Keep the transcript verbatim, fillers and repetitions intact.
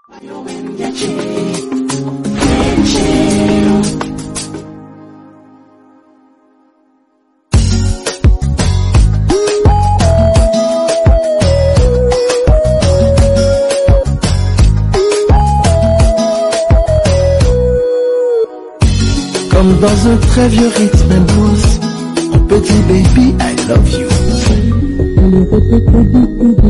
Comme dans un très vieux rythme and blues, on peut dire baby I love you.